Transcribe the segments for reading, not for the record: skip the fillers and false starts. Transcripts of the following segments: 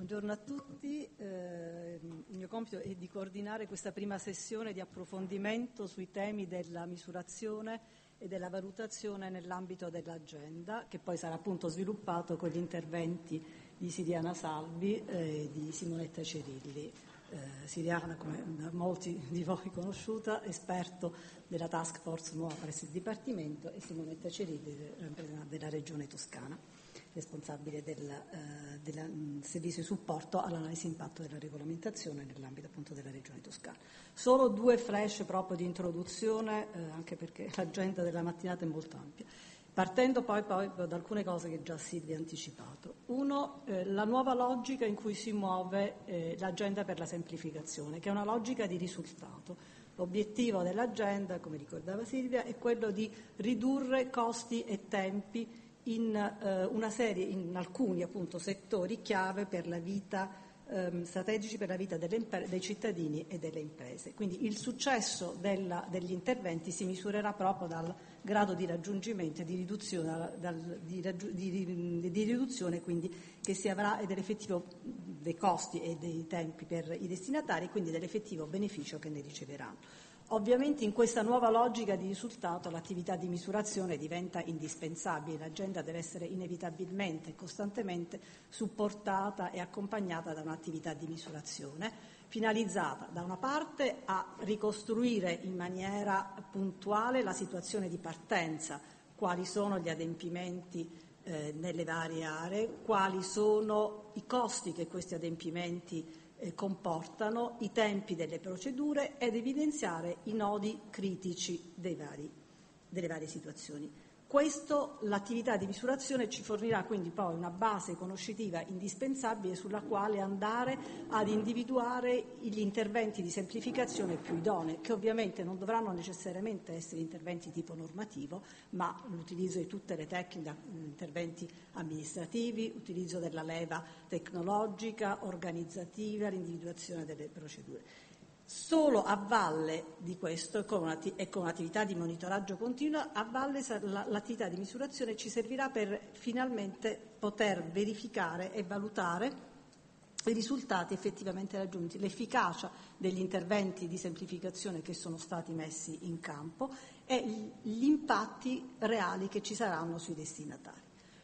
Buongiorno a tutti, il mio compito è di coordinare questa prima sessione di approfondimento sui temi della misurazione e della valutazione nell'ambito dell'agenda, che poi sarà appunto sviluppato con gli interventi di Siriana Salvi e di Simonetta Cerilli. Siriana, come da molti di voi conosciuta, esperto della task force nuova presso il Dipartimento, e Simonetta Cerilli, rappresentante della Regione Toscana, responsabile del servizio di supporto all'analisi impatto della regolamentazione nell'ambito appunto della Regione Toscana. Solo due flash proprio di introduzione, anche perché l'agenda della mattinata è molto ampia, partendo poi da alcune cose che già Silvia ha anticipato. Uno, la nuova logica in cui si muove l'agenda per la semplificazione, che è una logica di risultato. L'obiettivo dell'agenda, come ricordava Silvia, è quello di ridurre costi e tempi in alcuni appunto settori chiave per la vita, strategici per la vita dei cittadini e delle imprese. Quindi il successo degli interventi si misurerà proprio dal grado di raggiungimento e di riduzione quindi che si avrà dell'effettivo dei costi e dei tempi per i destinatari, quindi dell'effettivo beneficio che ne riceveranno. Ovviamente in questa nuova logica di risultato l'attività di misurazione diventa indispensabile, l'agenda deve essere inevitabilmente e costantemente supportata e accompagnata da un'attività di misurazione finalizzata da una parte a ricostruire in maniera puntuale la situazione di partenza, quali sono gli adempimenti nelle varie aree, quali sono i costi che questi adempimenti comportano, i tempi delle procedure ed evidenziare i nodi critici delle varie situazioni. L'attività di misurazione ci fornirà quindi poi una base conoscitiva indispensabile sulla quale andare ad individuare gli interventi di semplificazione più idonei, che ovviamente non dovranno necessariamente essere interventi tipo normativo, ma l'utilizzo di tutte le tecniche, interventi amministrativi, utilizzo della leva tecnologica, organizzativa, l'individuazione delle procedure. Solo a valle di questo e con un'attività di monitoraggio continua, a valle l'attività di misurazione ci servirà per finalmente poter verificare e valutare i risultati effettivamente raggiunti, l'efficacia degli interventi di semplificazione che sono stati messi in campo e gli impatti reali che ci saranno sui destinatari.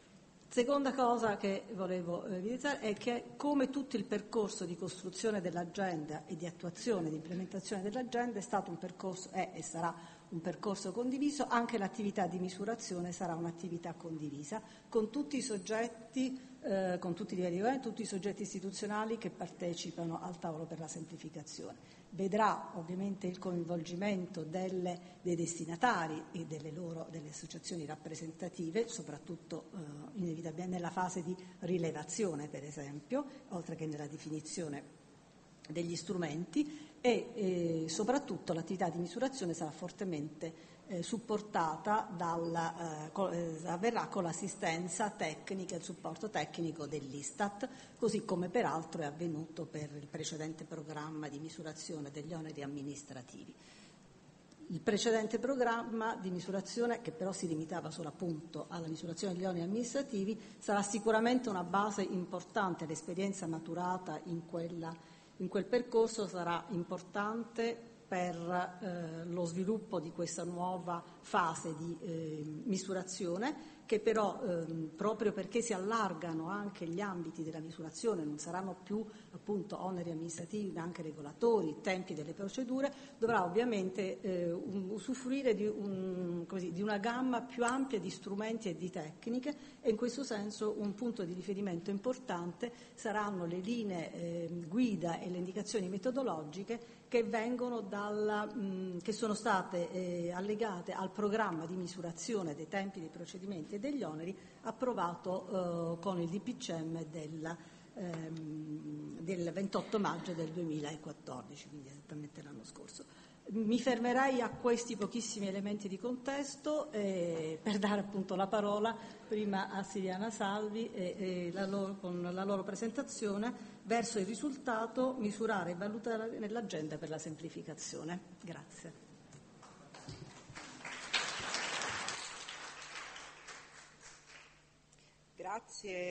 Seconda cosa che volevo evidenziare è che, come tutto il percorso di costruzione dell'agenda e di attuazione, di implementazione dell'agenda è stato un percorso, e sarà un percorso condiviso, anche l'attività di misurazione sarà un'attività condivisa con tutti i soggetti, con tutti i livelli di governo, tutti i soggetti istituzionali che partecipano al tavolo per la semplificazione. Vedrà ovviamente il coinvolgimento dei destinatari e delle associazioni rappresentative, soprattutto inevitabilmente nella fase di rilevazione, per esempio, oltre che nella definizione degli strumenti, e soprattutto l'attività di misurazione sarà fortemente supportata avverrà con l'assistenza tecnica e il supporto tecnico dell'Istat, così come peraltro è avvenuto per il precedente programma di misurazione degli oneri amministrativi. Il precedente programma di misurazione, che però si limitava solo appunto alla misurazione degli oneri amministrativi, sarà sicuramente una base importante, l'esperienza maturata in quel percorso sarà importante per lo sviluppo di questa nuova fase di misurazione, che però proprio perché si allargano anche gli ambiti della misurazione, non saranno più appunto oneri amministrativi ma anche regolatori, tempi delle procedure, dovrà ovviamente usufruire di una gamma più ampia di strumenti e di tecniche, e in questo senso un punto di riferimento importante saranno le linee guida e le indicazioni metodologiche che vengono che sono state allegate al programma di misurazione dei tempi, dei procedimenti e degli oneri approvato con il DPCM del 28 maggio del 2014, quindi esattamente l'anno scorso. Mi fermerei a questi pochissimi elementi di contesto per dare appunto la parola prima a Siriana Salvi con la loro presentazione verso il risultato, misurare e valutare nell'agenda per la semplificazione. Grazie. Grazie